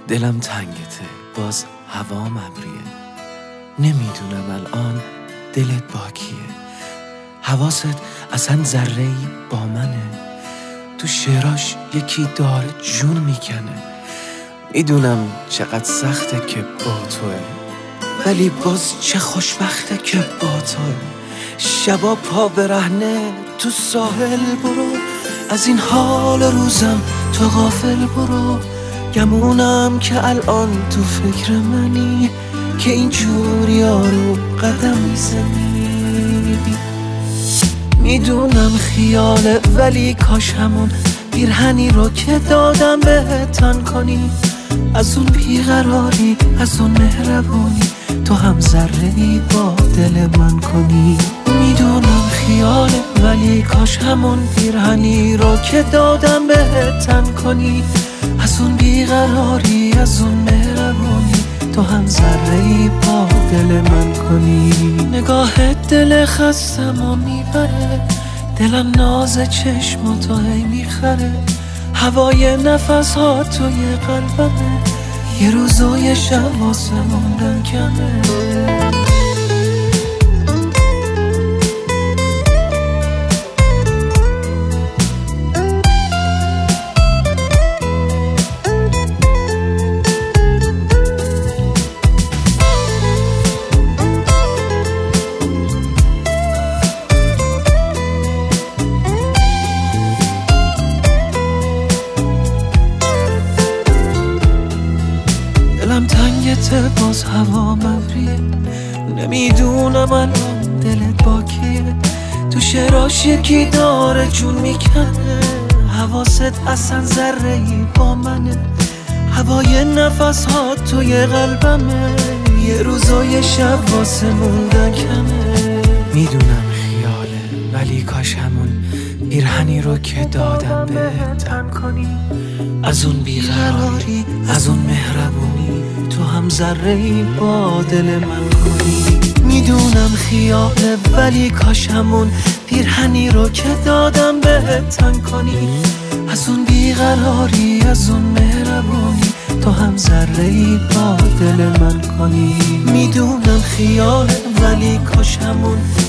دلم تنگته، باز هوا ابریه. نمیدونم الان دلت با کیه. حواست اصلا ذره‌ای با منه. تو شعراش یکی داره جون میکنه. میدونم چقدر سخته که با توه، ولی باز چه خوشبخته که با توه. شبا پا برهنه تو ساحل برو، از این حال روزم تو غافل برو. گمونم که الان تو فکر منی، که اینجوری یارو قدم میزنی. میدونم خیاله ولی کاش همون پیرهنی رو که دادم بهت تن کنی. از اون بیقراری، از اون مهربونی، تو هم ذره‌ای با دل من کنی. میدونم خیاله ولی کاش همون پیرهنی رو که دادم بهت تن کنی. از اون بیقراری، از اون مهربونی، تو هم ذره‌ای با دل من کنی. نگاهت دل خستمو میبره، دلم ناز چشماتو هی میخره. هوای نفس ها توی قلبمه، یه روز و یه شب واسه موندن کمه. دلم تنگته، باز هوا ابریه. نمیدونم الان دلت با کیه. تو شعراش یکی داره جون میکنه. حواست اصلا ذره‌ای با منه. هوای نفس ها توی قلبمه، یه روز و یه شب واسه موندن کمه. میدونم خیاله ولی کاش همون پیرهنی رو که دادم بهت تن کنی. از اون بیقراری، از اون مهربونی، تو هم ذره‌ای با دل من کنی. میدونم خیاله ولی کاش همون پیرهنی رو که دادم بهت تن کنی. از اون بیقراری، از اون مهربونی، تو هم ذره‌ای با دل من کنی. میدونم خیاله ولی کاش همون